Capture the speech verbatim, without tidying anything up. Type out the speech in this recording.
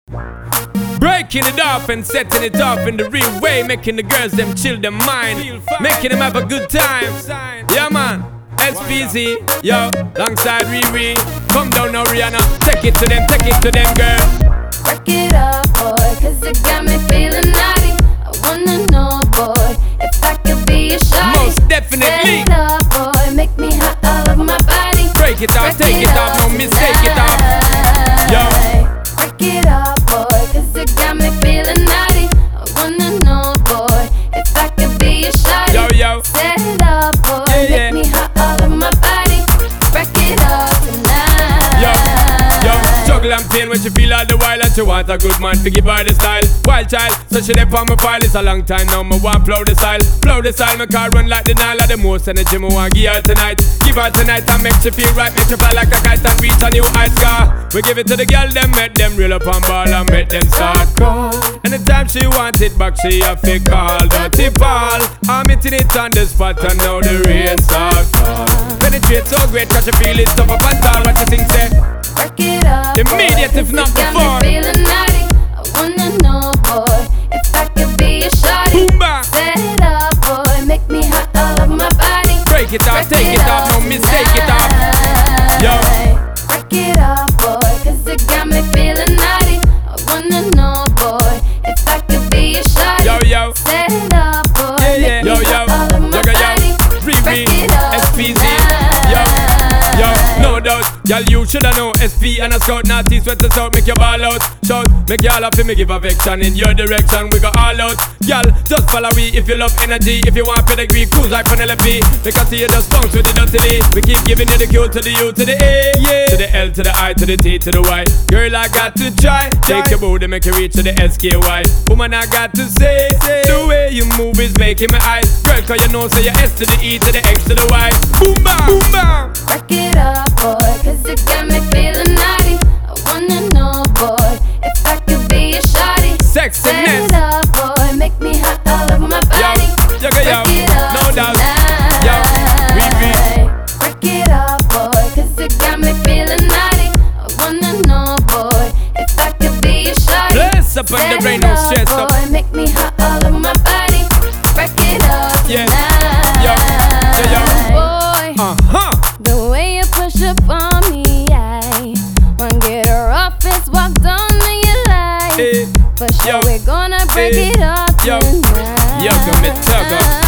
Breaking it off and setting it off in the real way, making the girls them chill their mind, making them have a good time. Yeah man, S P Z, yo, alongside Riri. Come down now Rihanna, take it to them, take it to them girl. Rock it up boy, cause it got me feeling naughty. I wanna know boy, if I could be a shawty. Most definitely. Set it up boy, make me hot all over my body. Break it off, take it off, no mistake it off. Yo. Rock it up boy, cause it got me feeling naughty. I wanna know boy, if I could be a shawty. Yo yo. Set it up boy, yeah, yeah. make me hot all over my body. Rock it up tonight. Yo, yo, struggle and pain when she feel all the while, and she want a good man to give her the style. Wild child, so she dey on my file. It's a long time now, me want flow the style. Flow the style, my car run like the Nile. Of the most energy me want give her tonight. Give her tonight and make she feel right. Make she fly like a kite and reach a new high scar. We give it to the girl, them make them reel up and ball and make them start call. Anytime she want it back, she have to call Dirty Paul. I'm hitting it on the spot and now the rain start fall. Penetrate so great, cause she feel it tough up and tall. What you think say? Rock it up immediate boy, if not got before. Me feeling naughty. I wanna know boy, if I could be a shawty. Boomba. Set it up boy, make me hot all over my body. Break it off, Rock take it, it off, no up mistake it off. Yo. Rock it up boy, cause it got me feeling naughty. I wanna know boy, if I could be a shawty. Yo yo. Set it up boy, Yeah, yeah. make Yo me yo. hot all over my Yo yo. body. Riri, Rock it up S P Z. tonight. Yo. Yo, no doubt, y'all you shoulda know S P and a scout, naughty sweat us out, make you ball out. Shout, make y'all happy, me give affection in your direction, we go all out. Y'all, just follow we if you love energy, if you want pedigree, cruise like Penelope. Because see you just bounce with the dirty D. We keep giving you the Q to the U to the A, yeah. To the L to the I to the T to the Y. Girl, I got to try, take your booty, make you reach to the S K Y. Woman, I got to say, the way you move is making my eyes. Girl, cause you know, say you S to the E to the X to the Y. Boom bam, boom bam. Rock it up boy, cause it got me feeling naughty. I wanna know boy, if I could be a shawty. Set Sexiness. it up boy, make me hot all over my body. Yo, yo, yo, Rock it up no doubt. tonight. Yo, Riri. Rock it up boy, cause it got me feeling naughty. I wanna know boy, if I could be a shawty. Bless up on the Set brain, it no up, stress up. boy, make me hot all over my body. Rock it up Yeah. tonight. Yo, yo, yo. Boy, Uh-huh. the way you push up on me, I wanna get her off, it's walked on me, you like. Eh, For sure yo, we're gonna break eh, it up yo, tonight. yo, come and tug up.